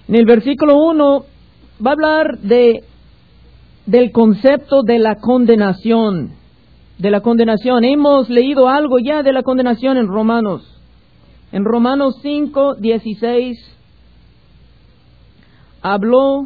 En el versículo 1 va a hablar del concepto de la condenación. De la condenación. Hemos leído algo ya de la condenación en Romanos. En Romanos 5:16 habló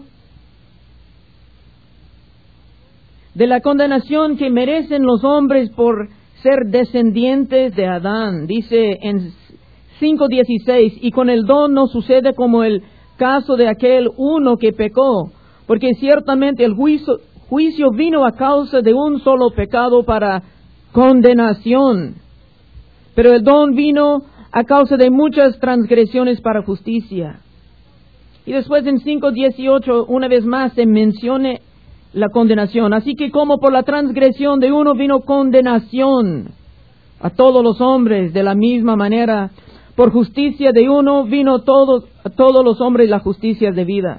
de la condenación que merecen los hombres por ser descendientes de Adán. Dice en 5:16, y con el don no sucede como el caso de aquel uno que pecó, porque ciertamente el juicio vino a causa de un solo pecado para condenación, pero el don vino a causa de muchas transgresiones para justicia. Y después en 5:18 una vez más se menciona la condenación. Así que como por la transgresión de uno vino condenación a todos los hombres, de la misma manera por justicia de uno vino a todos los hombres la justicia de vida.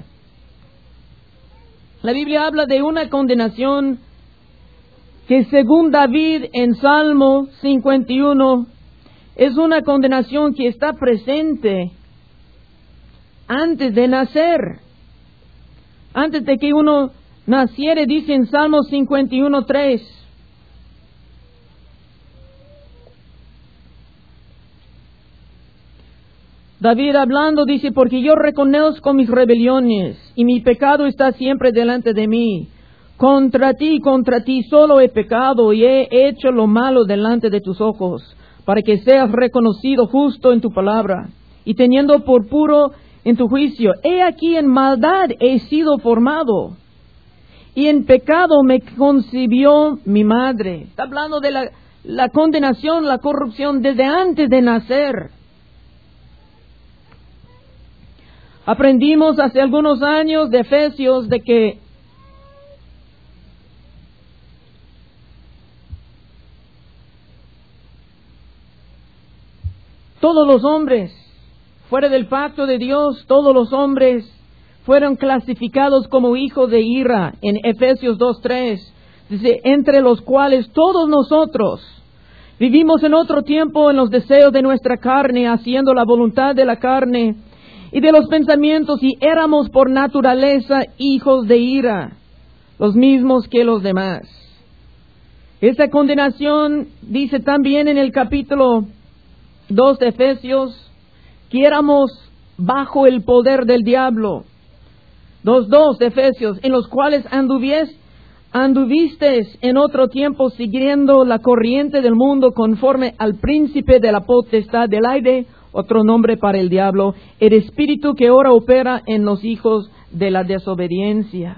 La Biblia habla de una condenación que según David en Salmo 51 es una condenación que está presente antes de nacer. Antes de que uno naciere, dice en Salmo 51:3. David hablando dice, porque yo reconozco mis rebeliones y mi pecado está siempre delante de mí. Contra ti solo he pecado y he hecho lo malo delante de tus ojos, para que seas reconocido justo en tu palabra y teniendo por puro en tu juicio. He aquí en maldad he sido formado y en pecado me concibió mi madre. Está hablando de la condenación, la corrupción desde antes de nacer. Aprendimos hace algunos años de Efesios de que todos los hombres, fuera del pacto de Dios, todos los hombres fueron clasificados como hijos de ira en Efesios 2:3. Dice, entre los cuales todos nosotros vivimos en otro tiempo en los deseos de nuestra carne, haciendo la voluntad de la carne y de los pensamientos, y éramos por naturaleza hijos de ira, los mismos que los demás. Esta condenación dice también en el capítulo 2 de Efesios, que éramos bajo el poder del diablo. 2:2 de Efesios, en los cuales anduvisteis en otro tiempo siguiendo la corriente del mundo conforme al príncipe de la potestad del aire, otro nombre para el diablo, el espíritu que ahora opera en los hijos de la desobediencia.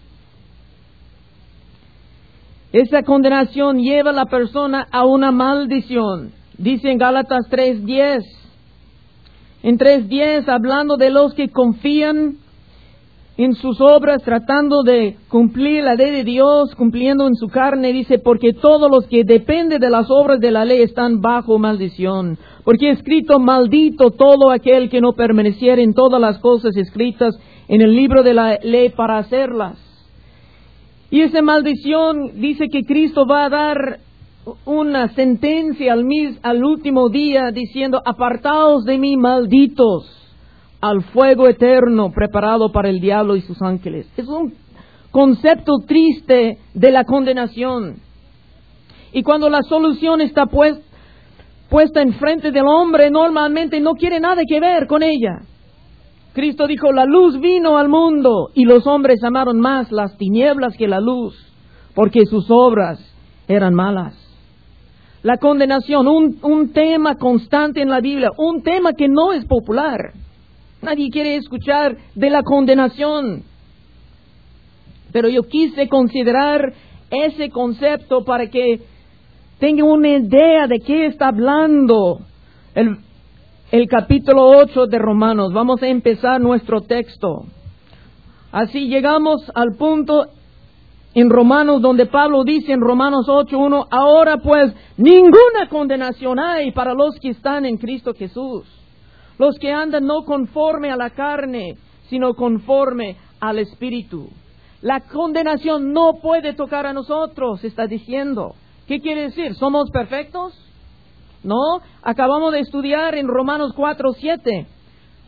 Esa condenación lleva a la persona a una maldición. Dice en Gálatas 3:10. En 3:10, hablando de los que confían en sus obras, tratando de cumplir la ley de Dios, cumpliendo en su carne, dice, porque todos los que dependen de las obras de la ley están bajo maldición. Porque escrito, maldito todo aquel que no permaneciere en todas las cosas escritas en el libro de la ley para hacerlas. Y esa maldición dice que Cristo va a dar una sentencia al último día diciendo, apartaos de mí, malditos, al fuego eterno preparado para el diablo y sus ángeles. Es un concepto triste de la condenación. Y cuando la solución está puesta enfrente del hombre, normalmente no quiere nada que ver con ella. Cristo dijo, la luz vino al mundo y los hombres amaron más las tinieblas que la luz, porque sus obras eran malas. La condenación, un tema constante en la Biblia, un tema que no es popular. Nadie quiere escuchar de la condenación. Pero yo quise considerar ese concepto para que tengan una idea de qué está hablando el capítulo 8 de Romanos. Vamos a empezar nuestro texto. Así llegamos al punto en Romanos donde Pablo dice en Romanos 8:1, ahora pues ninguna condenación hay para los que están en Cristo Jesús. Los que andan no conforme a la carne, sino conforme al Espíritu. La condenación no puede tocar a nosotros, está diciendo. ¿Qué quiere decir? ¿Somos perfectos? No. Acabamos de estudiar en Romanos 4:7.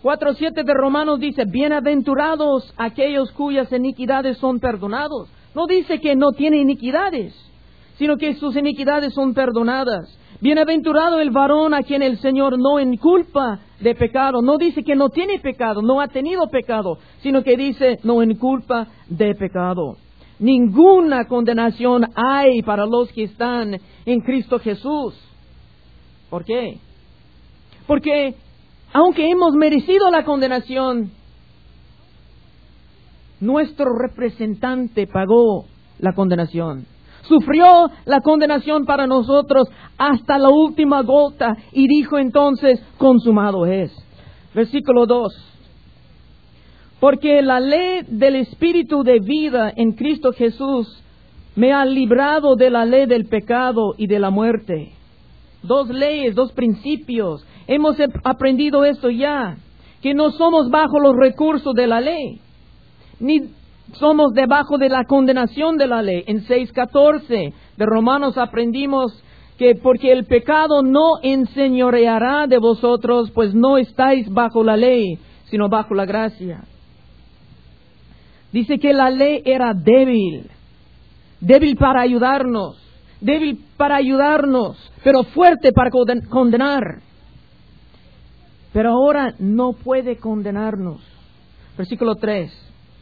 4:7 de Romanos dice, bienaventurados aquellos cuyas iniquidades son perdonados. No dice que no tiene iniquidades, sino que sus iniquidades son perdonadas. Bienaventurado el varón a quien el Señor no inculpa de pecado. No dice que no tiene pecado, no ha tenido pecado, sino que dice no inculpa de pecado. Ninguna condenación hay para los que están en Cristo Jesús. ¿Por qué? Porque aunque hemos merecido la condenación, nuestro representante pagó la condenación. Sufrió la condenación para nosotros hasta la última gota y dijo entonces, consumado es. Versículo 2. Porque la ley del Espíritu de vida en Cristo Jesús me ha librado de la ley del pecado y de la muerte. 2 leyes, 2 principios. Hemos aprendido esto ya, que no somos bajo los recursos de la ley, ni somos debajo de la condenación de la ley. En 6:14 de Romanos aprendimos que porque el pecado no enseñoreará de vosotros, pues no estáis bajo la ley, sino bajo la gracia. Dice que la ley era débil para ayudarnos, pero fuerte para condenar. Pero ahora no puede condenarnos. Versículo 3.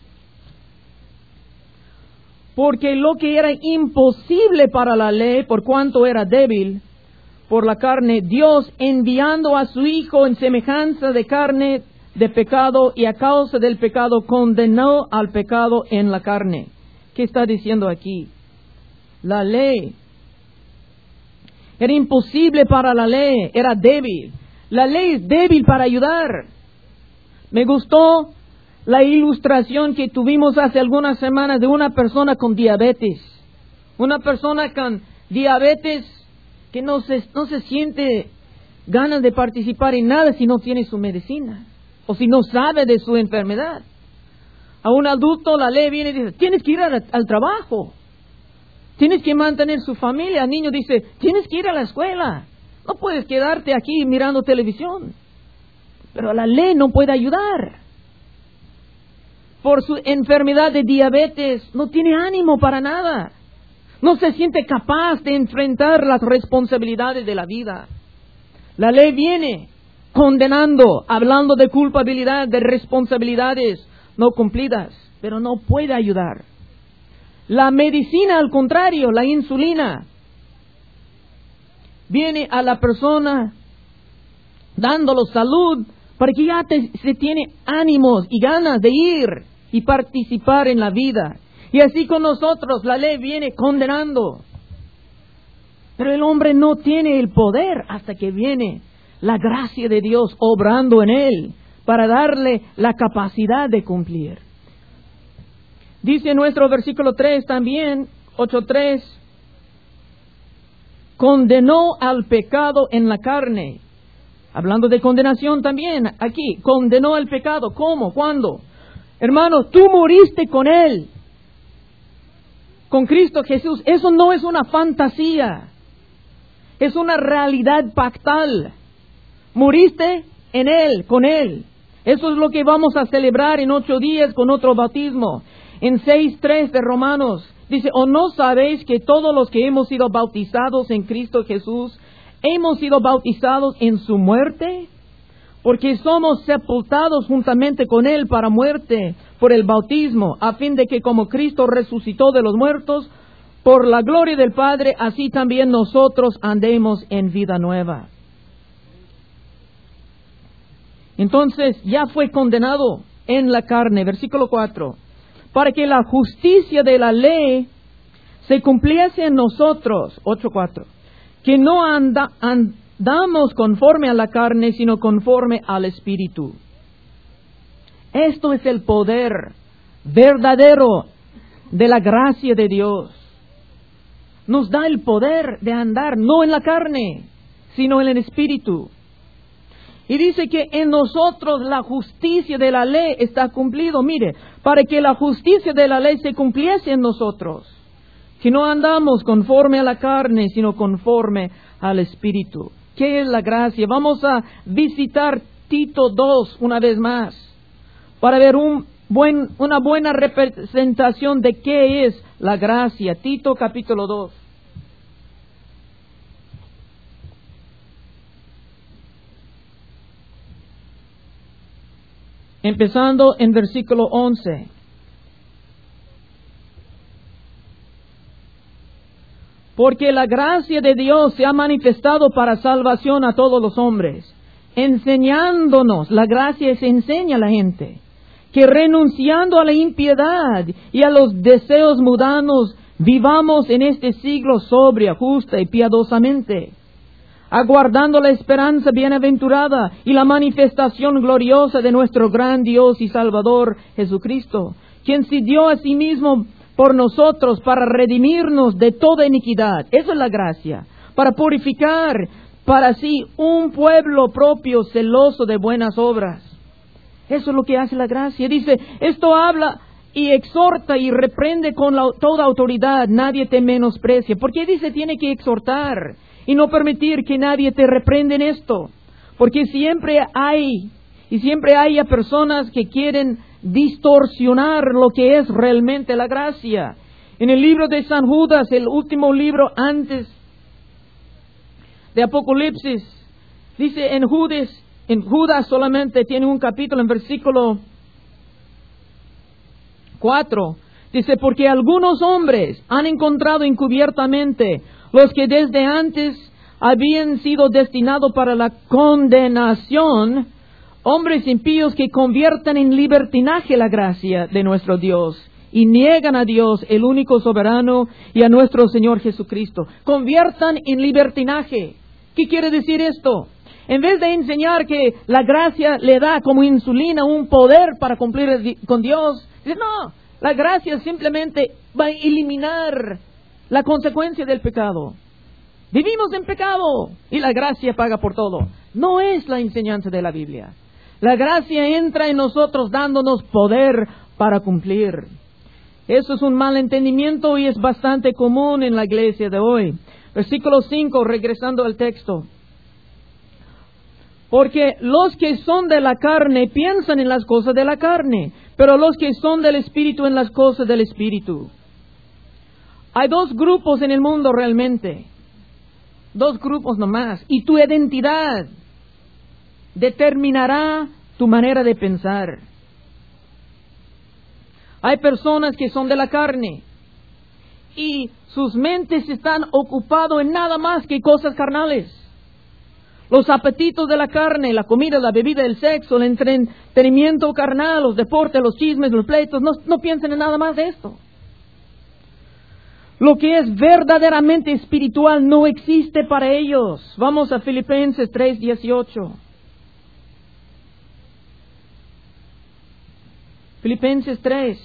Porque lo que era imposible para la ley, por cuanto era débil por la carne, Dios enviando a su Hijo en semejanza de carne de pecado, y a causa del pecado condenó al pecado en la carne. ¿Qué está diciendo aquí? La ley era imposible para la ley, era débil. La ley es débil para ayudar. Me gustó la ilustración que tuvimos hace algunas semanas de una persona con diabetes. Una persona con diabetes que no se siente ganas de participar en nada si no tiene su medicina o si no sabe de su enfermedad. A un adulto la ley viene y dice, tienes que ir al trabajo, tienes que mantener su familia. Al niño dice, tienes que ir a la escuela, no puedes quedarte aquí mirando televisión. Pero la ley no puede ayudar. Por su enfermedad de diabetes, no tiene ánimo para nada. No se siente capaz de enfrentar las responsabilidades de la vida. La ley viene condenando, hablando de culpabilidad, de responsabilidades no cumplidas, pero no puede ayudar. La medicina, al contrario, la insulina, viene a la persona dándole salud para que ya se tiene ánimos y ganas de ir y participar en la vida. Y así con nosotros, la ley viene condenando. Pero el hombre no tiene el poder hasta que viene la gracia de Dios obrando en él para darle la capacidad de cumplir. Dice nuestro versículo 3 también, 8:3, condenó al pecado en la carne. Hablando de condenación también, aquí, condenó al pecado. ¿Cómo? ¿Cuándo? Hermanos, tú moriste con Él, con Cristo Jesús. Eso no es una fantasía, es una realidad pactal. Moriste en Él, con Él. Eso es lo que vamos a celebrar en 8 días con otro bautismo. En 6:3 de Romanos dice, ¿o no sabéis que todos los que hemos sido bautizados en Cristo Jesús, hemos sido bautizados en su muerte? Porque somos sepultados juntamente con Él para muerte por el bautismo, a fin de que como Cristo resucitó de los muertos, por la gloria del Padre, así también nosotros andemos en vida nueva. Entonces ya fue condenado en la carne, versículo 4, para que la justicia de la ley se cumpliese en nosotros, 8:4, que no andamos conforme a la carne, sino conforme al Espíritu. Esto es el poder verdadero de la gracia de Dios. Nos da el poder de andar no en la carne, sino en el Espíritu. Y dice que en nosotros la justicia de la ley está cumplido. Mire, para que la justicia de la ley se cumpliese en nosotros, que no andamos conforme a la carne, sino conforme al Espíritu. ¿Qué es la gracia? Vamos a visitar Tito 2 una vez más, para ver una buena representación de qué es la gracia. Tito capítulo 2. Empezando en versículo 11. Porque la gracia de Dios se ha manifestado para salvación a todos los hombres, enseñándonos, la gracia se enseña a la gente, que renunciando a la impiedad y a los deseos mundanos, vivamos en este siglo sobria, justa y piadosamente, aguardando la esperanza bienaventurada y la manifestación gloriosa de nuestro gran Dios y Salvador Jesucristo, quien se dio a sí mismo por nosotros para redimirnos de toda iniquidad. Eso es la gracia, para purificar para sí un pueblo propio celoso de buenas obras. Eso es lo que hace la gracia. Dice, esto habla y exhorta y reprende con toda autoridad, nadie te menosprecia. ¿Por qué dice tiene que exhortar y no permitir que nadie te reprenda en esto? Porque siempre haya personas que quieren distorsionar lo que es realmente la gracia. En el libro de San Judas, el último libro antes de Apocalipsis, dice en Judas solamente tiene un capítulo, en versículo 4, dice, porque algunos hombres han encontrado encubiertamente los que desde antes habían sido destinados para la condenación, hombres impíos que conviertan en libertinaje la gracia de nuestro Dios y niegan a Dios, el único soberano, y a nuestro Señor Jesucristo. Conviertan en libertinaje. ¿Qué quiere decir esto? En vez de enseñar que la gracia le da como insulina un poder para cumplir con Dios, dice, no, la gracia simplemente va a eliminar la consecuencia del pecado. Vivimos en pecado y la gracia paga por todo. No es la enseñanza de la Biblia. La gracia entra en nosotros dándonos poder para cumplir. Eso es un mal entendimiento y es bastante común en la iglesia de hoy. Versículo 5, regresando al texto. Porque los que son de la carne piensan en las cosas de la carne, pero los que son del Espíritu en las cosas del Espíritu. Hay dos grupos en el mundo realmente. Dos grupos nomás. Y tu identidad determinará tu manera de pensar. Hay personas que son de la carne y sus mentes están ocupadas en nada más que cosas carnales. Los apetitos de la carne, la comida, la bebida, el sexo, el entretenimiento carnal, los deportes, los chismes, los pleitos, no piensen en nada más de esto. Lo que es verdaderamente espiritual no existe para ellos. Vamos a Filipenses 3:18. Filipenses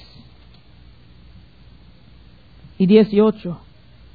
3:18.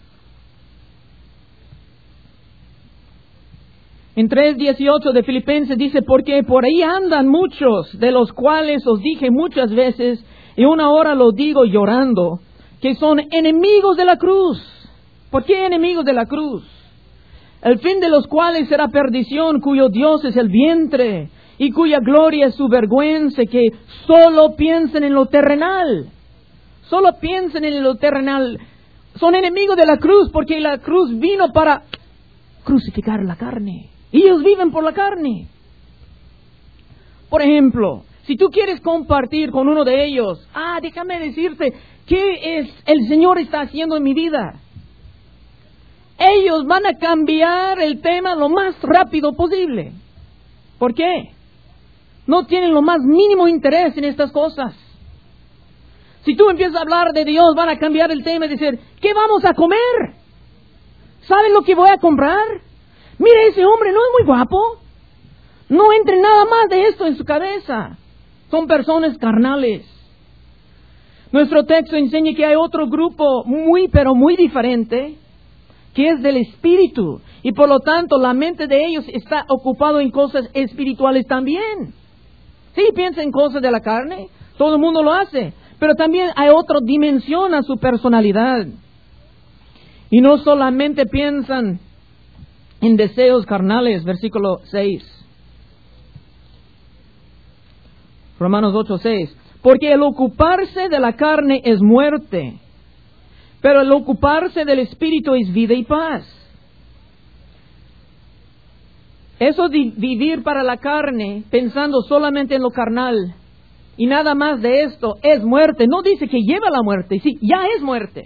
En 3:18 de Filipenses dice, porque por ahí andan muchos, de los cuales os dije muchas veces, y una hora lo digo llorando, que son enemigos de la cruz. ¿Por qué enemigos de la cruz? El fin de los cuales será perdición, cuyo Dios es el vientre, y cuya gloria es su vergüenza, que solo piensen en lo terrenal. Solo piensen en lo terrenal. Son enemigos de la cruz, porque la cruz vino para crucificar la carne. Y ellos viven por la carne. Por ejemplo, si tú quieres compartir con uno de ellos, déjame decirte, ¿qué es el Señor está haciendo en mi vida? Ellos van a cambiar el tema lo más rápido posible. ¿Por qué? No tienen lo más mínimo interés en estas cosas. Si tú empiezas a hablar de Dios, van a cambiar el tema y decir, ¿qué vamos a comer? ¿Saben lo que voy a comprar? Mira, ese hombre no es muy guapo. No entre nada más de esto en su cabeza. Son personas carnales. Nuestro texto enseña que hay otro grupo pero muy diferente, que es del Espíritu. Y por lo tanto, la mente de ellos está ocupada en cosas espirituales también. Sí, piensa en cosas de la carne. Todo el mundo lo hace. Pero también hay otra dimensión a su personalidad. Y no solamente piensan en deseos carnales, versículo 6. Romanos 8:6. Porque el ocuparse de la carne es muerte, pero el ocuparse del Espíritu es vida y paz. Eso de vivir para la carne, pensando solamente en lo carnal, y nada más de esto, es muerte. No dice que lleva a la muerte, sí, ya es muerte.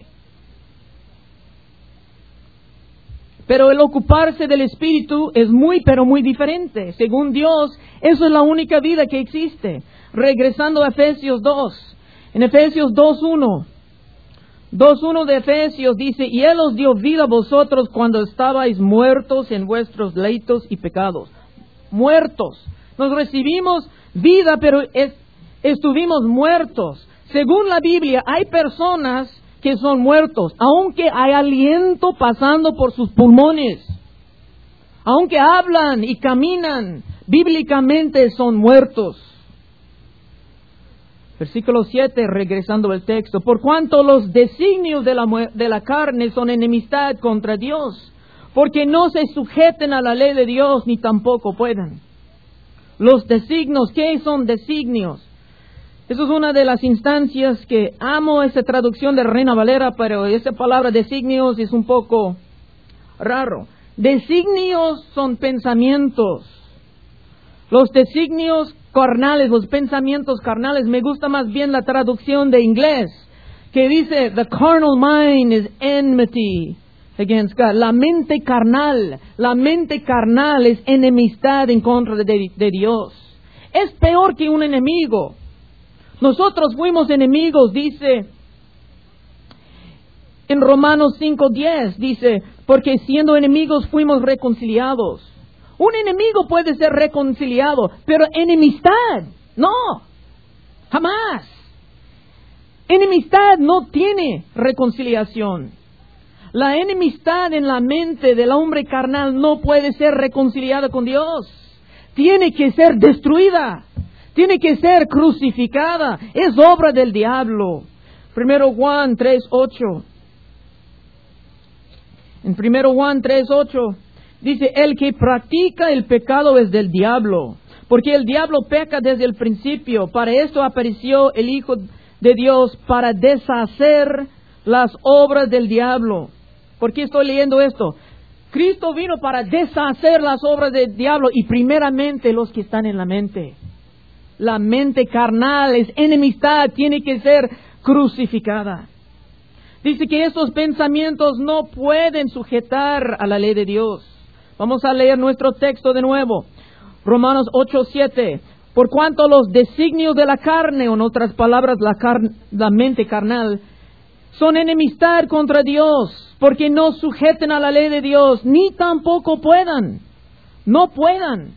Pero el ocuparse del Espíritu es muy, pero muy diferente. Según Dios, eso es la única vida que existe. Regresando a Efesios 2. En Efesios 2.1 de Efesios dice, y Él os dio vida a vosotros cuando estabais muertos en vuestros delitos y pecados. Muertos. Nos recibimos vida, pero estuvimos muertos. Según la Biblia, hay personas que son muertos, aunque hay aliento pasando por sus pulmones, aunque hablan y caminan, bíblicamente son muertos. Versículo 7, regresando al texto, por cuanto los designios de la carne son enemistad contra Dios, porque no se sujeten a la ley de Dios, ni tampoco puedan. Los designios, ¿qué son designios? Eso es una de las instancias que amo esa traducción de Reina Valera, pero esa palabra designios es un poco raro. Designios son pensamientos. Los designios carnales, los pensamientos carnales, me gusta más bien la traducción de inglés, que dice, the carnal mind is enmity against God. La mente carnal es enemistad en contra de Dios. Es peor que un enemigo. Nosotros fuimos enemigos, dice en Romanos 5:10, dice, porque siendo enemigos fuimos reconciliados. Un enemigo puede ser reconciliado, pero enemistad, no, jamás. Enemistad no tiene reconciliación. La enemistad en la mente del hombre carnal no puede ser reconciliada con Dios. Tiene que ser destruida. Tiene que ser crucificada. Es obra del diablo. 1 Juan 3:8. En 1 Juan 3:8 dice, el que practica el pecado es del diablo, porque el diablo peca desde el principio. Para esto apareció el Hijo de Dios, para deshacer las obras del diablo. ¿Por qué estoy leyendo esto? Cristo vino para deshacer las obras del diablo y primeramente los que están en la mente. La mente carnal es enemistad, tiene que ser crucificada. Dice que estos pensamientos no pueden sujetar a la ley de Dios. Vamos a leer nuestro texto de nuevo. Romanos 8:7. Por cuanto los designios de la carne, o en otras palabras, la mente carnal, son enemistad contra Dios, porque no sujeten a la ley de Dios, ni tampoco puedan. No puedan.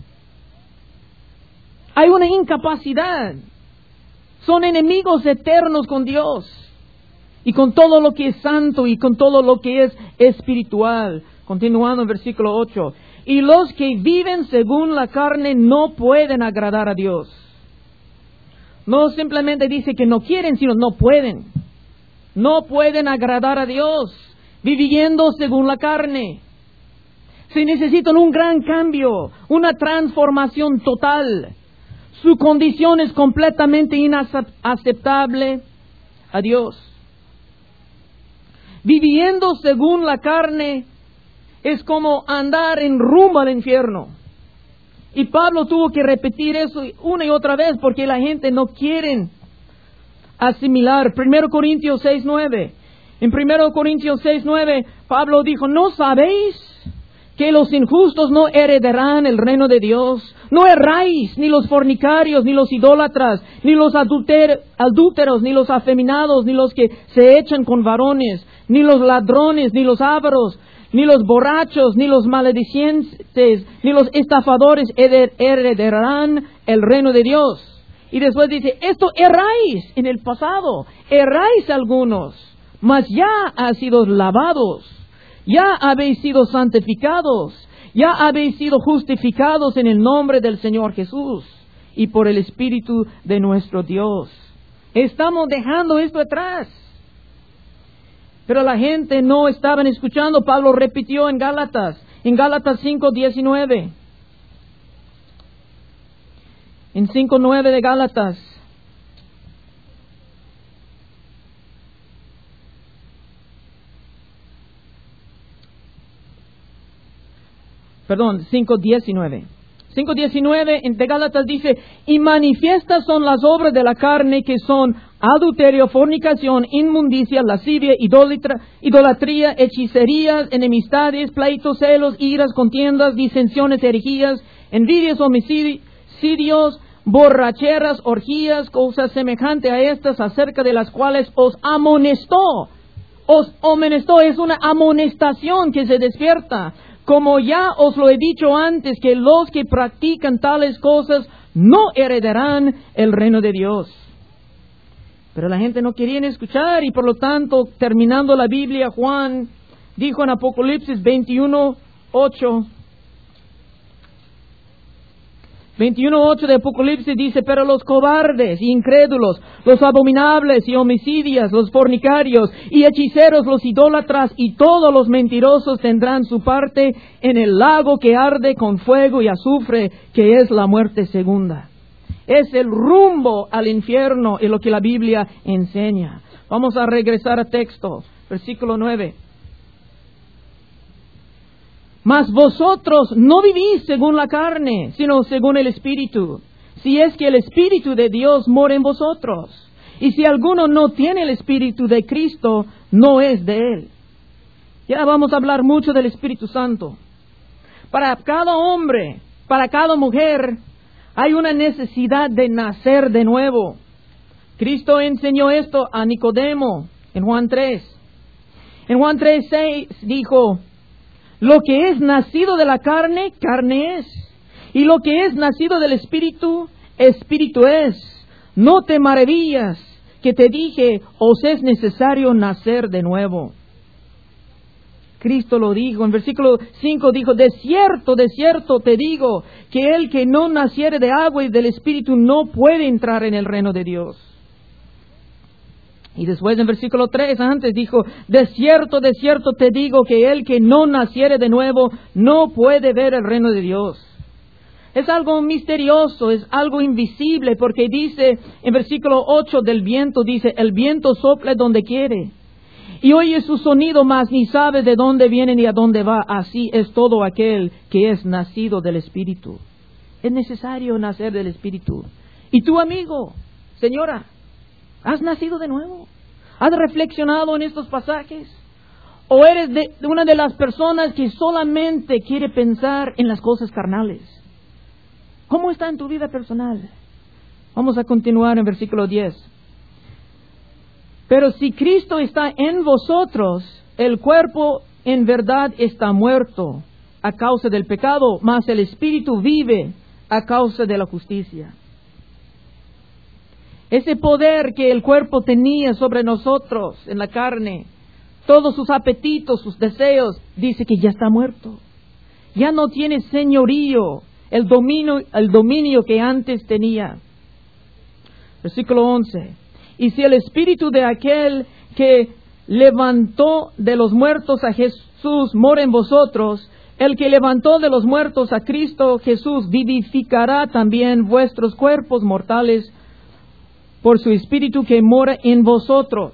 Hay una incapacidad. Son enemigos eternos con Dios y con todo lo que es santo y con todo lo que es espiritual. Continuando en versículo 8. Y los que viven según la carne no pueden agradar a Dios. No simplemente dice que no quieren, sino no pueden. No pueden agradar a Dios viviendo según la carne. Se necesitan un gran cambio, una transformación total. Su condición es completamente inaceptable a Dios. Viviendo según la carne es como andar en rumbo al infierno. Y Pablo tuvo que repetir eso una y otra vez porque la gente no quiere asimilar. 1 Corintios 6:9. En 1 Corintios 6:9 Pablo dijo, ¿no sabéis que los injustos no heredarán el reino de Dios? No erráis, ni los fornicarios, ni los idólatras, ni los adúlteros, ni los afeminados, ni los que se echan con varones, ni los ladrones, ni los ávaros, ni los borrachos, ni los maledicientes, ni los estafadores heredarán el reino de Dios. Y después dice, esto erráis en el pasado, erráis algunos, mas ya has sido lavados, ya habéis sido santificados, ya habéis sido justificados en el nombre del Señor Jesús y por el Espíritu de nuestro Dios. Estamos dejando esto atrás. Pero la gente no estaban escuchando. Pablo repitió en Gálatas 5:19. En 5:9 de Gálatas. Perdón, 5:19. 5:19 de Gálatas dice, y manifiestas son las obras de la carne, que son adulterio, fornicación, inmundicia, lascivia, idolatría, hechicerías, enemistades, pleitos, celos, iras, contiendas, disensiones, herejías, envidias, homicidios, borracheras, orgías, cosas semejantes a estas, acerca de las cuales os amonestó. Os amonestó, es una amonestación que se despierta. Como ya os lo he dicho antes, que los que practican tales cosas no heredarán el reino de Dios. Pero la gente no quería escuchar, y por lo tanto, terminando la Biblia, Juan dijo en Apocalipsis 21:8. 21:8 de Apocalipsis dice, pero los cobardes y incrédulos, los abominables y homicidios, los fornicarios y hechiceros, los idólatras y todos los mentirosos tendrán su parte en el lago que arde con fuego y azufre, que es la muerte segunda. Es el rumbo al infierno, y lo que la Biblia enseña. Vamos a regresar a texto, versículo 9. Mas vosotros no vivís según la carne, sino según el Espíritu, si es que el Espíritu de Dios mora en vosotros. Y si alguno no tiene el Espíritu de Cristo, no es de Él. Ya vamos a hablar mucho del Espíritu Santo. Para cada hombre, para cada mujer, hay una necesidad de nacer de nuevo. Cristo enseñó esto a Nicodemo en Juan 3. En Juan 3:6 dijo, lo que es nacido de la carne, carne es. Y lo que es nacido del Espíritu, Espíritu es. No te maravillas que te dije, os es necesario nacer de nuevo. Cristo lo dijo. En versículo 5 dijo, de cierto te digo, que el que no naciere de agua y del Espíritu no puede entrar en el reino de Dios. Y después en versículo 3 antes dijo, de cierto te digo, que el que no naciere de nuevo no puede ver el reino de Dios. Es algo misterioso, es algo invisible, porque dice en versículo 8 del viento, dice, el viento sopla donde quiere y oye su sonido, mas ni sabe de dónde viene ni a dónde va. Así es todo aquel que es nacido del Espíritu. Es necesario nacer del Espíritu. Y tú, amigo, señora, ¿has nacido de nuevo? ¿Has reflexionado en estos pasajes? ¿O eres de una de las personas que solamente quiere pensar en las cosas carnales? ¿Cómo está en tu vida personal? Vamos a continuar en versículo 10. Pero si Cristo está en vosotros, el cuerpo en verdad está muerto a causa del pecado, mas el Espíritu vive a causa de la justicia. Ese poder que el cuerpo tenía sobre nosotros en la carne, todos sus apetitos, sus deseos, dice que ya está muerto. Ya no tiene señorío, el dominio que antes tenía. Versículo 11. Y si el Espíritu de aquel que levantó de los muertos a Jesús mora en vosotros, el que levantó de los muertos a Cristo Jesús vivificará también vuestros cuerpos mortales por su Espíritu que mora en vosotros.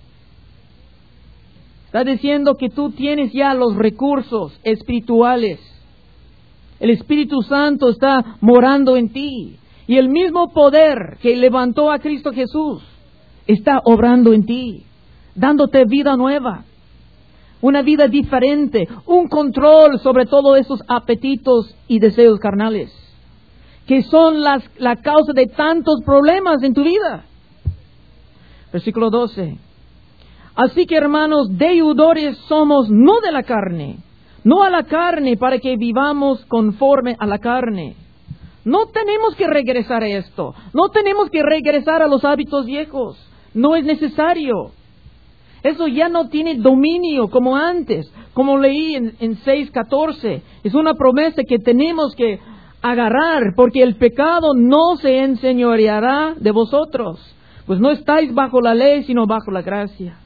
Está diciendo que tú tienes ya los recursos espirituales. El Espíritu Santo está morando en ti. Y el mismo poder que levantó a Cristo Jesús está obrando en ti, dándote vida nueva, una vida diferente, un control sobre todos esos apetitos y deseos carnales, que son la causa de tantos problemas en tu vida. Versículo 12. Así que, hermanos, deudores somos no de la carne, no a la carne para que vivamos conforme a la carne. No tenemos que regresar a esto, no tenemos que regresar a los hábitos viejos, no es necesario. Eso ya no tiene dominio como antes, como leí en 6:14. Es una promesa que tenemos que agarrar, porque el pecado no se enseñoreará de vosotros, pues no estáis bajo la ley, sino bajo la gracia.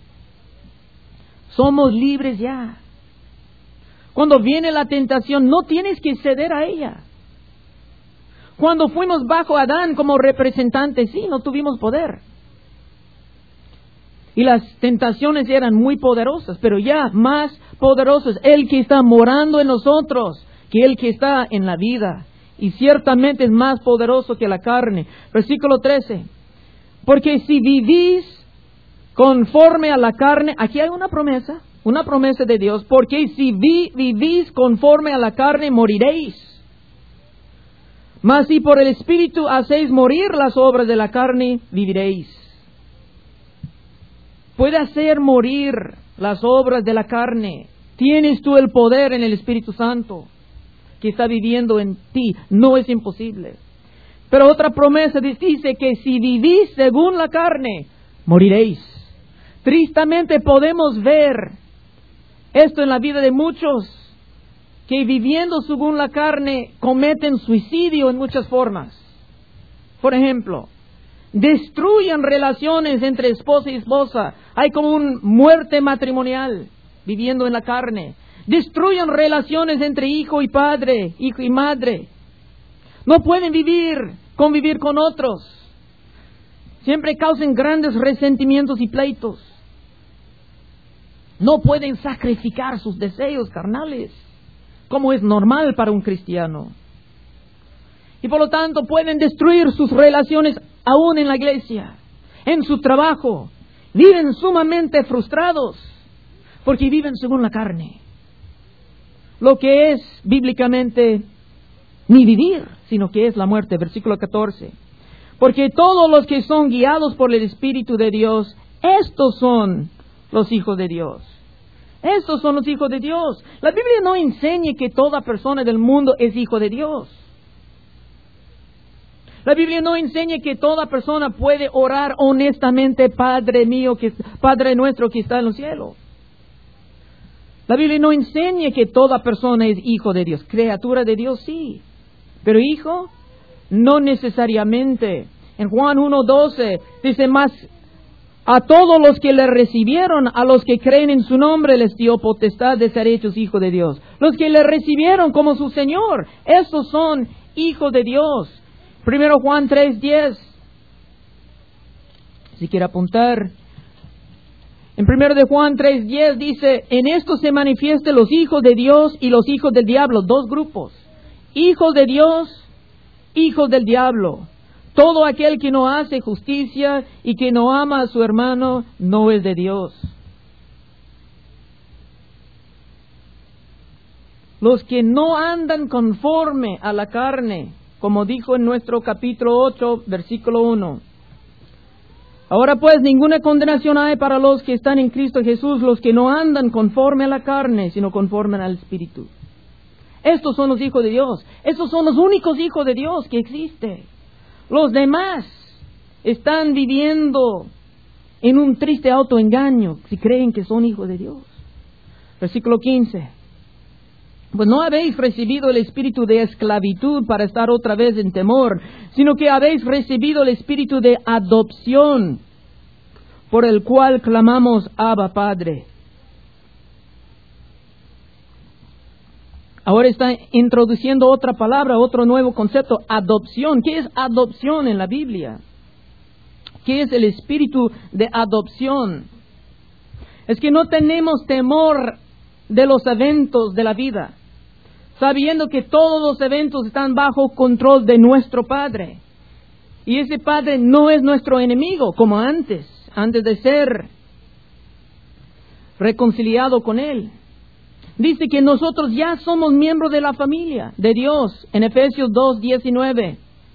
Somos libres ya. Cuando viene la tentación, no tienes que ceder a ella. Cuando fuimos bajo Adán como representantes, sí, no tuvimos poder. Y las tentaciones eran muy poderosas, pero ya más poderosas el que está morando en nosotros que el que está en la vida. Y ciertamente es más poderoso que la carne. Versículo 13. Porque si vivís conforme a la carne, aquí hay una promesa de Dios. Porque si vivís conforme a la carne, moriréis. Mas si por el Espíritu hacéis morir las obras de la carne, viviréis. Puede hacer morir las obras de la carne. Tienes tú el poder en el Espíritu Santo que está viviendo en ti. No es imposible. Pero otra promesa dice que si vivís según la carne, moriréis. Tristemente podemos ver esto en la vida de muchos que viviendo según la carne cometen suicidio en muchas formas. Por ejemplo, destruyen relaciones entre esposa y esposa. Hay como una muerte matrimonial viviendo en la carne. Destruyen relaciones entre hijo y padre, hijo y madre. No pueden convivir con otros. Siempre causan grandes resentimientos y pleitos. No pueden sacrificar sus deseos carnales, como es normal para un cristiano. Y por lo tanto pueden destruir sus relaciones aún en la iglesia, en su trabajo. Viven sumamente frustrados porque viven según la carne. Lo que es bíblicamente ni vivir, sino que es la muerte. Versículo 14. Porque todos los que son guiados por el Espíritu de Dios, estos son los hijos de Dios. Estos son los hijos de Dios. La Biblia no enseña que toda persona del mundo es hijo de Dios. La Biblia no enseña que toda persona puede orar honestamente, Padre mío, Padre nuestro que está en los cielos. La Biblia no enseña que toda persona es hijo de Dios. Criatura de Dios, sí. Pero hijo, no necesariamente. En Juan 1:12 dice más: a todos los que le recibieron, a los que creen en su nombre, les dio potestad de ser hechos hijos de Dios. Los que le recibieron como su Señor, esos son hijos de Dios. 1 Juan 3:10. Si quiere apuntar. En 1 de Juan 3:10 dice: en esto se manifiestan los hijos de Dios y los hijos del diablo. Dos grupos. Hijos de Dios, hijos del diablo. Todo aquel que no hace justicia y que no ama a su hermano no es de Dios. Los que no andan conforme a la carne, como dijo en nuestro capítulo 8, versículo 1. Ahora pues ninguna condenación hay para los que están en Cristo Jesús, los que no andan conforme a la carne, sino conforme al Espíritu. Estos son los hijos de Dios. Estos son los únicos hijos de Dios que existen. Los demás están viviendo en un triste autoengaño si creen que son hijos de Dios. Versículo 15. Pues no habéis recibido el espíritu de esclavitud para estar otra vez en temor, sino que habéis recibido el espíritu de adopción, por el cual clamamos: Abba, Padre. Ahora está introduciendo otra palabra, otro nuevo concepto: adopción. ¿Qué es adopción en la Biblia? ¿Qué es el espíritu de adopción? Es que no tenemos temor de los eventos de la vida, sabiendo que todos los eventos están bajo control de nuestro Padre. Y ese Padre no es nuestro enemigo, como antes de ser reconciliado con Él. Dice que nosotros ya somos miembros de la familia de Dios, en Efesios 2:19.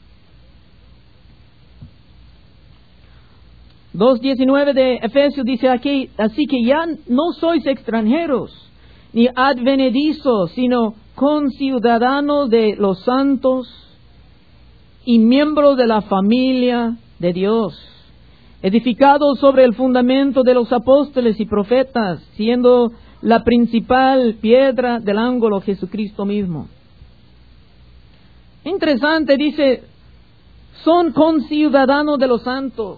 2:19 de Efesios dice aquí: así que ya no sois extranjeros ni advenedizos, sino conciudadanos de los santos y miembros de la familia de Dios, edificados sobre el fundamento de los apóstoles y profetas, siendo la principal piedra del ángulo Jesucristo mismo. Interesante, dice, son conciudadanos de los santos.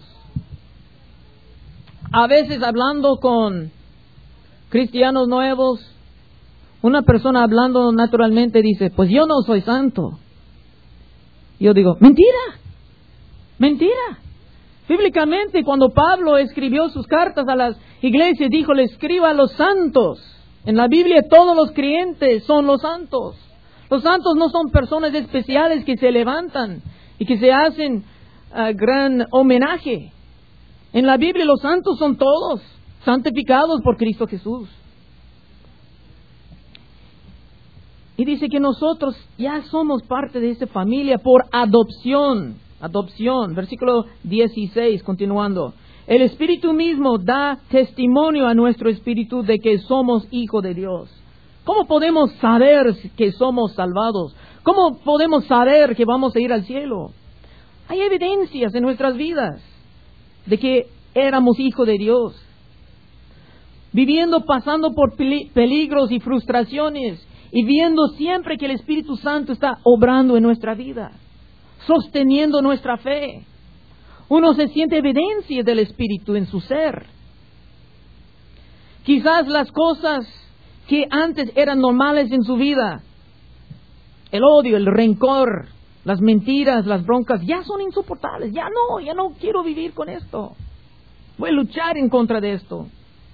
A veces hablando con cristianos nuevos, una persona hablando naturalmente dice: pues yo no soy santo. Yo digo, mentira, mentira. Bíblicamente, cuando Pablo escribió sus cartas a las iglesias, dijo, le escriba a los santos. En la Biblia todos los creyentes son los santos. Los santos no son personas especiales que se levantan y que se hacen gran homenaje. En la Biblia los santos son todos santificados por Cristo Jesús. Y dice que nosotros ya somos parte de esta familia por adopción. Adopción, versículo 16, continuando. El Espíritu mismo da testimonio a nuestro espíritu de que somos hijos de Dios. ¿Cómo podemos saber que somos salvados? ¿Cómo podemos saber que vamos a ir al cielo? Hay evidencias en nuestras vidas de que éramos hijos de Dios. Viviendo, pasando por peligros y frustraciones y viendo siempre que el Espíritu Santo está obrando en nuestra vida, sosteniendo nuestra fe. Uno se siente evidencia del Espíritu en su ser. Quizás las cosas que antes eran normales en su vida, el odio, el rencor, las mentiras, las broncas, ya son insoportables. Ya no quiero vivir con esto. Voy a luchar en contra de esto.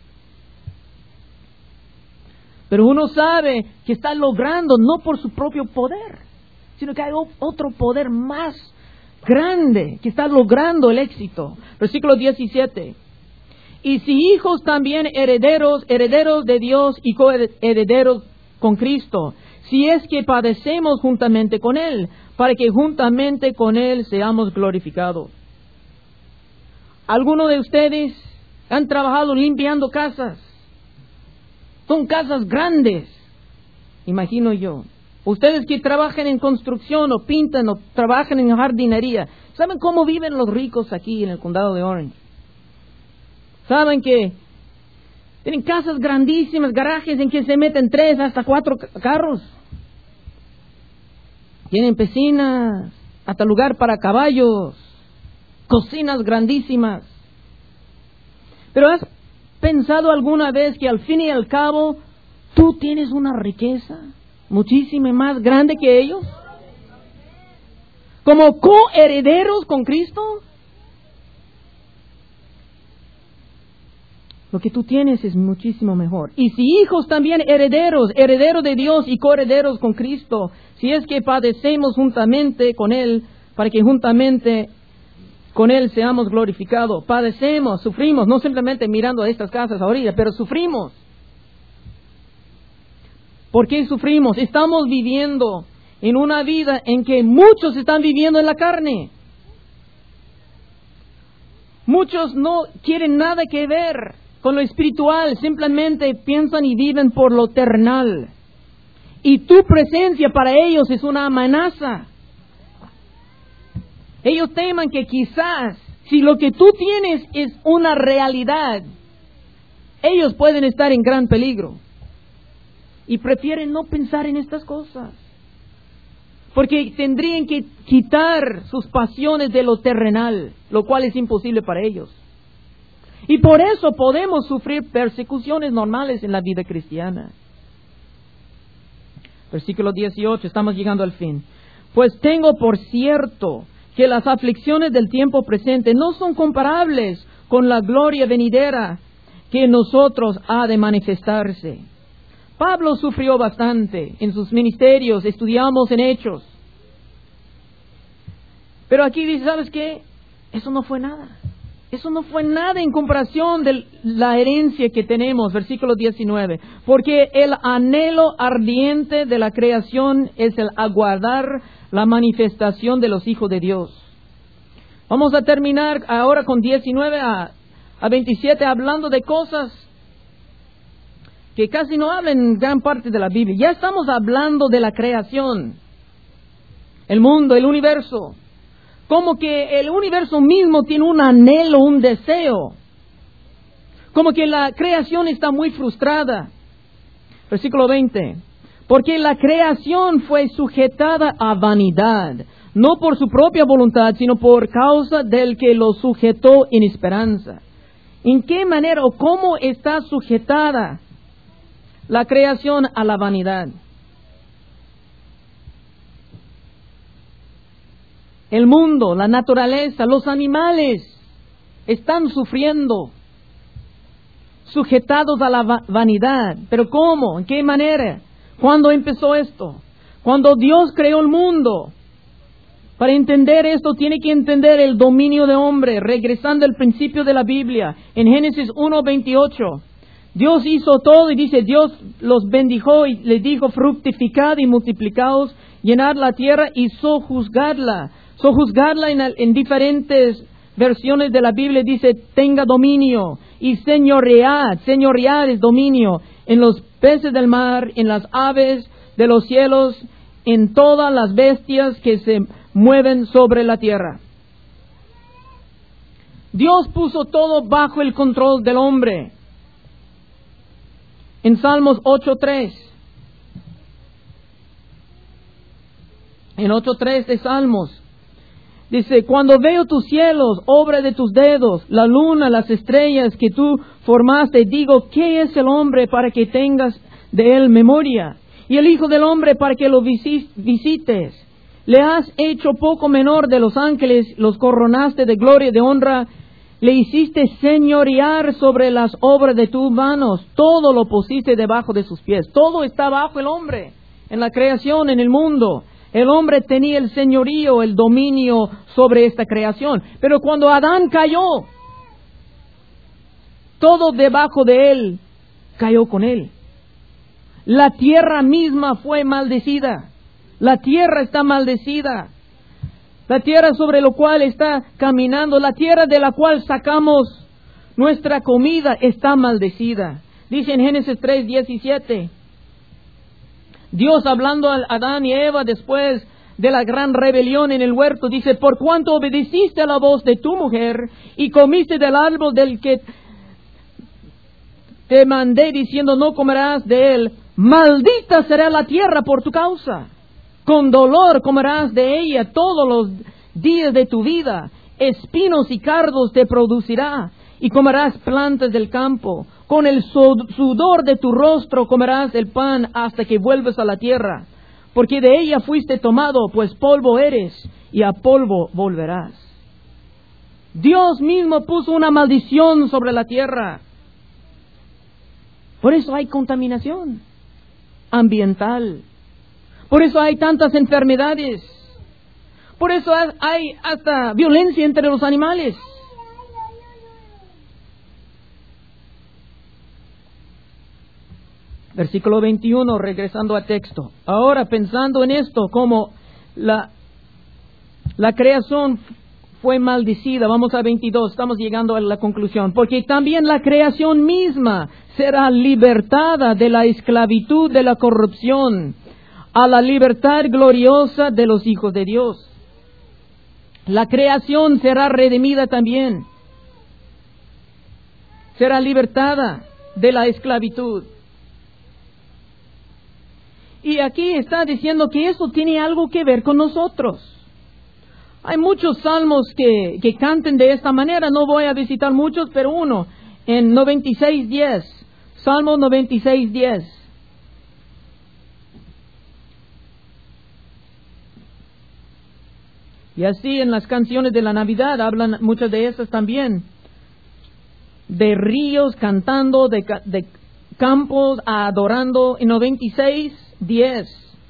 Pero uno sabe que está logrando no por su propio poder, sino que hay otro poder más grande que está logrando el éxito. Versículo 17. Y si hijos también herederos, herederos de Dios y coherederos con Cristo, si es que padecemos juntamente con Él, para que juntamente con Él seamos glorificados. ¿Algunos de ustedes han trabajado limpiando casas? Son casas grandes, imagino yo. Ustedes que trabajan en construcción o pintan o trabajan en jardinería, ¿saben cómo viven los ricos aquí en el condado de Orange? ¿Saben que tienen casas grandísimas, garajes en que se meten 3 hasta 4 carros? Tienen piscinas, hasta lugar para caballos, cocinas grandísimas. Pero ¿has pensado alguna vez que al fin y al cabo tú tienes una riqueza muchísimo más grande que ellos? Como coherederos con Cristo, lo que tú tienes es muchísimo mejor. Y si hijos también herederos, herederos de Dios y coherederos con Cristo, si es que padecemos juntamente con Él, para que juntamente con Él seamos glorificados. Padecemos, sufrimos, no simplemente mirando a estas casas ahorita, pero sufrimos. ¿Por qué sufrimos? Estamos viviendo en una vida en que muchos están viviendo en la carne. Muchos no quieren nada que ver con lo espiritual, simplemente piensan y viven por lo terrenal. Y tu presencia para ellos es una amenaza. Ellos temen que quizás, si lo que tú tienes es una realidad, ellos pueden estar en gran peligro. Y prefieren no pensar en estas cosas, porque tendrían que quitar sus pasiones de lo terrenal, lo cual es imposible para ellos. Y por eso podemos sufrir persecuciones normales en la vida cristiana. Versículo 18, estamos llegando al fin. Pues tengo por cierto que las aflicciones del tiempo presente no son comparables con la gloria venidera que en nosotros ha de manifestarse. Pablo sufrió bastante en sus ministerios, estudiamos en Hechos. Pero aquí dice, ¿sabes qué? Eso no fue nada. Eso no fue nada en comparación de la herencia que tenemos, versículo 19. Porque el anhelo ardiente de la creación es el aguardar la manifestación de los hijos de Dios. Vamos a terminar ahora con 19 a 27 hablando de cosas que casi no hablan en gran parte de la Biblia. Ya estamos hablando de la creación, el mundo, el universo. Como que el universo mismo tiene un anhelo, un deseo. Como que la creación está muy frustrada. Versículo 20. Porque la creación fue sujetada a vanidad, no por su propia voluntad, sino por causa del que lo sujetó en esperanza. ¿En qué manera o cómo está sujetada la creación a la vanidad? El mundo, la naturaleza, los animales están sufriendo, sujetados a la vanidad. ¿Pero cómo? ¿En qué manera? ¿Cuándo empezó esto? Cuando Dios creó el mundo. Para entender esto, tiene que entender el dominio del hombre. Regresando al principio de la Biblia, en Génesis 1:28, Dios hizo todo y dice, Dios los bendijo y les dijo, fructificad y multiplicaos, llenad la tierra y sojuzgadla. Sojuzgadla en diferentes versiones de la Biblia dice, tenga dominio y señoread. Señoread es dominio en los peces del mar, en las aves de los cielos, en todas las bestias que se mueven sobre la tierra. Dios puso todo bajo el control del hombre. En Salmos 8:3. En 8:3 de Salmos. Dice, cuando veo tus cielos, obra de tus dedos, la luna, las estrellas que tú formaste, digo, ¿qué es el hombre para que tengas de él memoria? Y el Hijo del Hombre para que lo visites. Le has hecho poco menor de los ángeles, los coronaste de gloria y de honra, le hiciste señorear sobre las obras de tus manos, todo lo pusiste debajo de sus pies. Todo está bajo el hombre, en la creación, en el mundo. El hombre tenía el señorío, el dominio sobre esta creación. Pero cuando Adán cayó, todo debajo de él cayó con él. La tierra misma fue maldecida. La tierra está maldecida. La tierra sobre la cual está caminando, la tierra de la cual sacamos nuestra comida está maldecida. Dice en Génesis 3:17. Dios hablando a Adán y Eva después de la gran rebelión en el huerto, dice, por cuanto obedeciste a la voz de tu mujer y comiste del árbol del que te mandé diciendo no comerás de él, maldita será la tierra por tu causa. Con dolor comerás de ella todos los días de tu vida. Espinos y cardos te producirá y comerás plantas del campo. Con el sudor de tu rostro comerás el pan hasta que vuelvas a la tierra. Porque de ella fuiste tomado, pues polvo eres y a polvo volverás. Dios mismo puso una maldición sobre la tierra. Por eso hay contaminación ambiental. Por eso hay tantas enfermedades. Por eso hay hasta violencia entre los animales. Versículo 21, regresando al texto. Ahora, pensando en esto, como la creación fue maldecida, vamos a 22, estamos llegando a la conclusión. Porque también la creación misma será libertada de la esclavitud de la corrupción a la libertad gloriosa de los hijos de Dios. La creación será redimida también. Será libertada de la esclavitud. Y aquí está diciendo que eso tiene algo que ver con nosotros. Hay muchos salmos que canten de esta manera. No voy a visitar muchos, pero uno en 96:10. Salmo 96:10. Y así en las canciones de la Navidad hablan muchas de esas también. De ríos cantando, de campos adorando. En 96:10.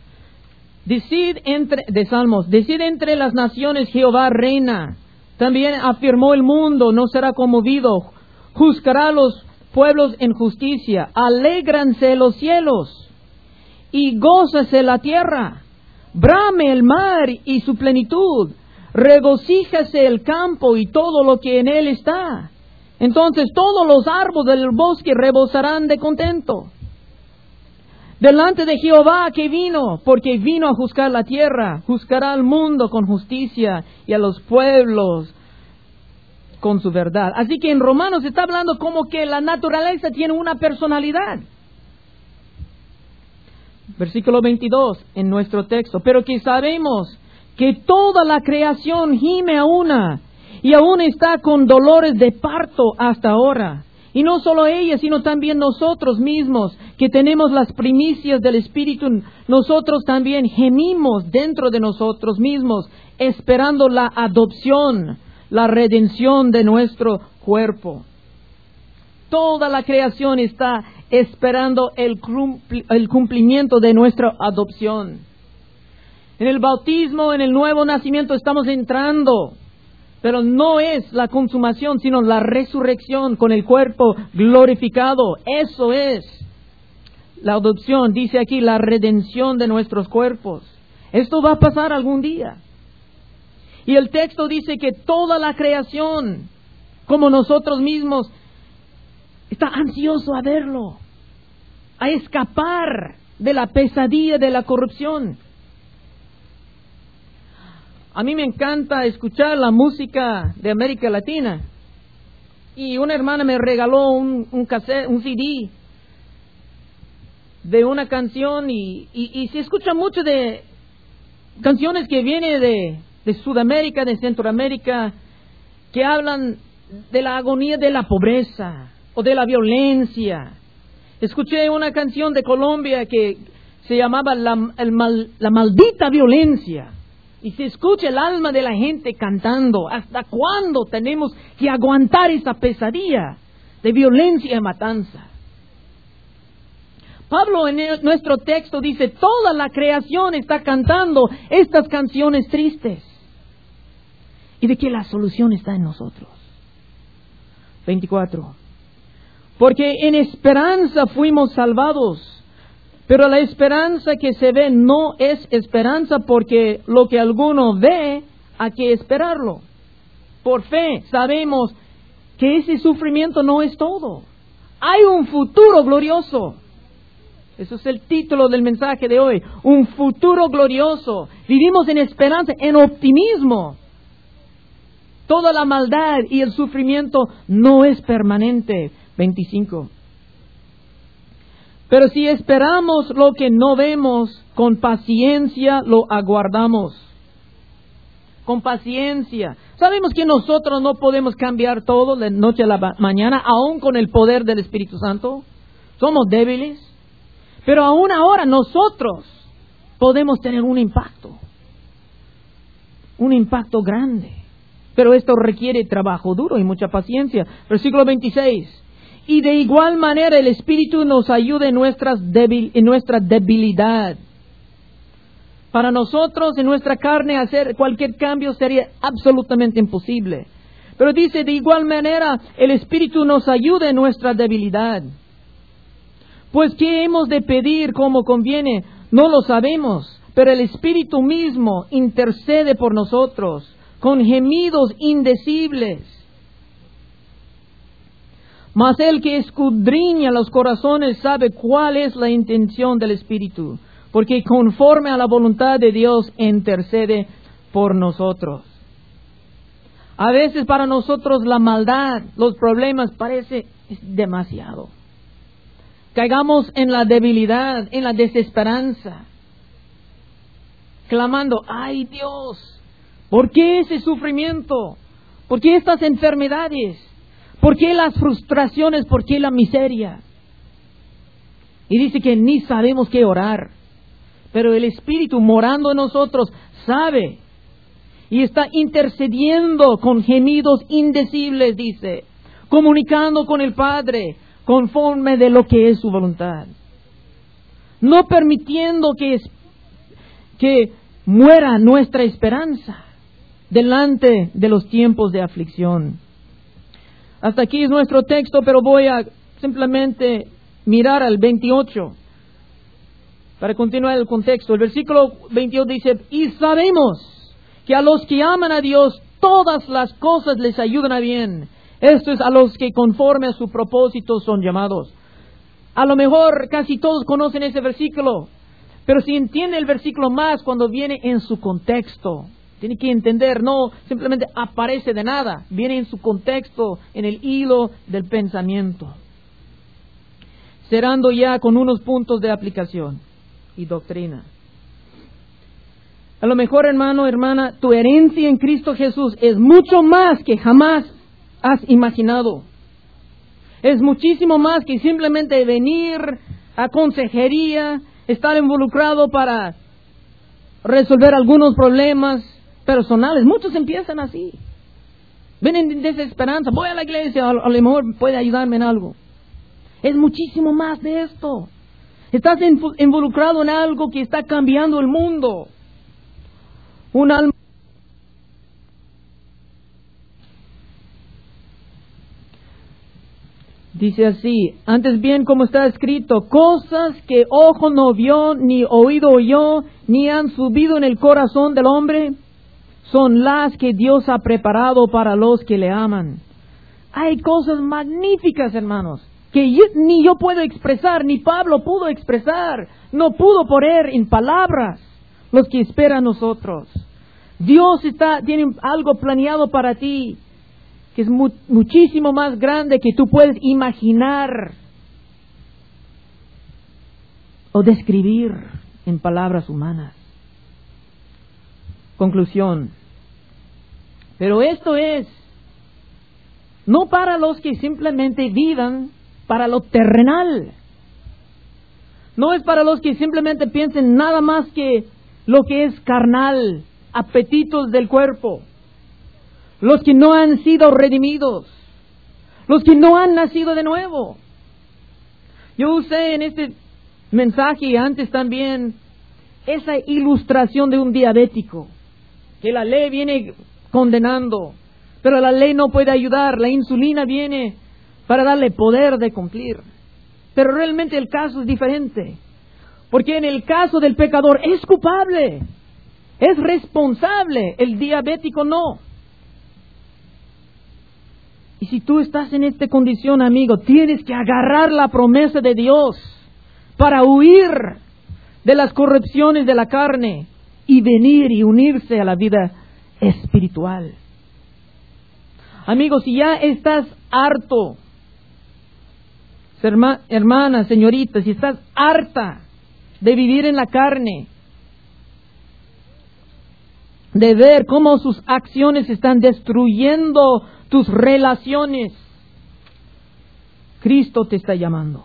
De Salmos, decid entre las naciones Jehová reina. También afirmó el mundo, no será conmovido. Juzgará a los pueblos en justicia. Alégranse los cielos y gózase la tierra. Brame el mar y su plenitud. Regocíjase el campo y todo lo que en él está. Entonces todos los árboles del bosque rebosarán de contento. Delante de Jehová que vino, porque vino a juzgar la tierra, juzgará al mundo con justicia y a los pueblos con su verdad. Así que en Romanos está hablando como que la naturaleza tiene una personalidad. Versículo 22 en nuestro texto. Pero que sabemos que toda la creación gime a una y aún está con dolores de parto hasta ahora. Y no solo ella, sino también nosotros mismos, que tenemos las primicias del Espíritu, nosotros también gemimos dentro de nosotros mismos, esperando la adopción, la redención de nuestro cuerpo. Toda la creación está esperando el cumplimiento de nuestra adopción. En el bautismo, en el nuevo nacimiento estamos entrando, pero no es la consumación, sino la resurrección con el cuerpo glorificado. Eso es la adopción, dice aquí, la redención de nuestros cuerpos. Esto va a pasar algún día. Y el texto dice que toda la creación, como nosotros mismos, está ansioso a verlo, a escapar de la pesadilla de la corrupción. A mí me encanta escuchar la música de América Latina. Y una hermana me regaló un cassette, un CD de una canción y se escucha mucho de canciones que vienen de Sudamérica, de Centroamérica, que hablan de la agonía de la pobreza o de la violencia. Escuché una canción de Colombia que se llamaba La maldita violencia. Y se escucha el alma de la gente cantando. ¿Hasta cuándo tenemos que aguantar esa pesadilla de violencia y matanza? Pablo en nuestro texto dice, toda la creación está cantando estas canciones tristes. Y de que la solución está en nosotros. 24. Porque en esperanza fuimos salvados. Pero la esperanza que se ve no es esperanza, porque lo que alguno ve, hay que esperarlo. Por fe sabemos que ese sufrimiento no es todo. Hay un futuro glorioso. Eso es el título del mensaje de hoy. Un futuro glorioso. Vivimos en esperanza, en optimismo. Toda la maldad y el sufrimiento no es permanente. 25. Pero si esperamos lo que no vemos, con paciencia lo aguardamos. Con paciencia. Sabemos que nosotros no podemos cambiar todo de noche a la mañana, aún con el poder del Espíritu Santo. Somos débiles. Pero aún ahora nosotros podemos tener un impacto. Un impacto grande. Pero esto requiere trabajo duro y mucha paciencia. Versículo 26. Y de igual manera el Espíritu nos ayuda en nuestra debilidad. Para nosotros, en nuestra carne, hacer cualquier cambio sería absolutamente imposible. Pero dice, de igual manera, el Espíritu nos ayuda en nuestra debilidad. Pues, ¿qué hemos de pedir como conviene? No lo sabemos, pero el Espíritu mismo intercede por nosotros con gemidos indecibles. Mas el que escudriña los corazones sabe cuál es la intención del Espíritu, porque conforme a la voluntad de Dios intercede por nosotros. A veces para nosotros la maldad, los problemas parece demasiado. Caigamos en la debilidad, en la desesperanza, clamando, ¡ay Dios! ¿Por qué ese sufrimiento? ¿Por qué estas enfermedades? ¿Por qué las frustraciones? ¿Por qué la miseria? Y dice que ni sabemos qué orar. Pero el Espíritu morando en nosotros sabe. Y está intercediendo con gemidos indecibles, dice. Comunicando con el Padre conforme de lo que es su voluntad. No permitiendo que muera nuestra esperanza delante de los tiempos de aflicción. Hasta aquí es nuestro texto, pero voy a simplemente mirar al 28 para continuar el contexto. El versículo 28 dice, y sabemos que a los que aman a Dios todas las cosas les ayudan a bien. Esto es a los que conforme a su propósito son llamados. A lo mejor casi todos conocen ese versículo, pero si entiende el versículo más cuando viene en su contexto. Tiene que entender, no simplemente aparece de nada, viene en su contexto, en el hilo del pensamiento. Cerrando ya con unos puntos de aplicación y doctrina. A lo mejor, hermano, hermana, tu herencia en Cristo Jesús es mucho más que jamás has imaginado. Es muchísimo más que simplemente venir a consejería, estar involucrado para resolver algunos problemas personales. Muchos empiezan así. Ven en desesperanza, voy a la iglesia, a lo mejor puede ayudarme en algo. Es muchísimo más de esto. Estás involucrado en algo que está cambiando el mundo. Un alma. Dice así, antes bien como está escrito, cosas que ojo no vio, ni oído oyó, ni han subido en el corazón del hombre, son las que Dios ha preparado para los que le aman. Hay cosas magníficas, hermanos, que ni yo puedo expresar, ni Pablo pudo expresar, no pudo poner en palabras los que esperan nosotros. Dios tiene algo planeado para ti, que es muchísimo más grande que tú puedes imaginar o describir en palabras humanas. Conclusión. Pero esto es no para los que simplemente vivan para lo terrenal. No es para los que simplemente piensen nada más que lo que es carnal, apetitos del cuerpo. Los que no han sido redimidos. Los que no han nacido de nuevo. Yo usé en este mensaje antes también esa ilustración de un diabético, que la ley viene condenando, pero la ley no puede ayudar. La insulina viene para darle poder de cumplir. Pero realmente el caso es diferente, porque en el caso del pecador es culpable, es responsable, el diabético no. Y si tú estás en esta condición, amigo, tienes que agarrar la promesa de Dios para huir de las corrupciones de la carne y venir y unirse a la vida espiritual. Amigo, si ya estás harto, hermana, señorita, si estás harta de vivir en la carne, de ver cómo sus acciones están destruyendo tus relaciones, Cristo te está llamando.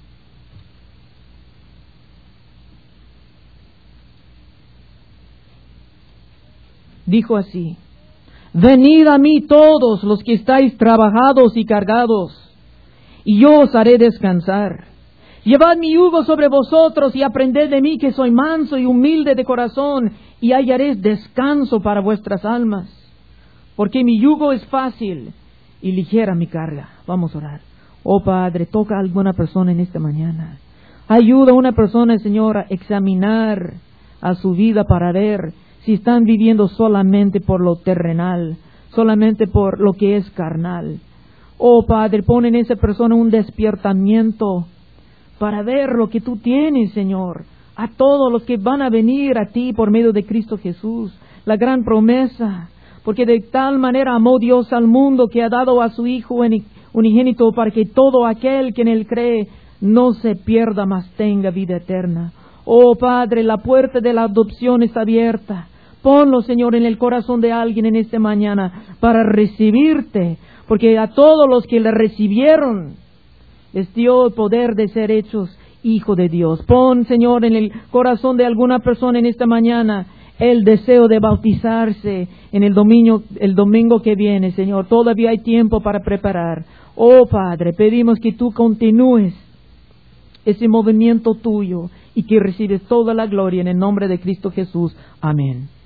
Dijo así: venid a mí todos los que estáis trabajados y cargados, y yo os haré descansar. Llevad mi yugo sobre vosotros y aprended de mí, que soy manso y humilde de corazón, y hallaréis descanso para vuestras almas. Porque mi yugo es fácil y ligera mi carga. Vamos a orar. Oh Padre, toca a alguna persona en esta mañana. Ayuda a una persona, Señor, a examinar a su vida para ver si están viviendo solamente por lo terrenal, solamente por lo que es carnal. Oh Padre, pon en esa persona un despertamiento para ver lo que tú tienes, Señor, a todos los que van a venir a ti por medio de Cristo Jesús, la gran promesa, porque de tal manera amó Dios al mundo que ha dado a su Hijo unigénito para que todo aquel que en Él cree no se pierda, mas tenga vida eterna. Oh Padre, la puerta de la adopción está abierta. Ponlo, Señor, en el corazón de alguien en esta mañana para recibirte, porque a todos los que le recibieron les dio el poder de ser hechos hijo de Dios. Pon, Señor, en el corazón de alguna persona en esta mañana el deseo de bautizarse en el domingo que viene, Señor. Todavía hay tiempo para preparar. Oh Padre, pedimos que tú continúes ese movimiento tuyo y que recibes toda la gloria en el nombre de Cristo Jesús. Amén.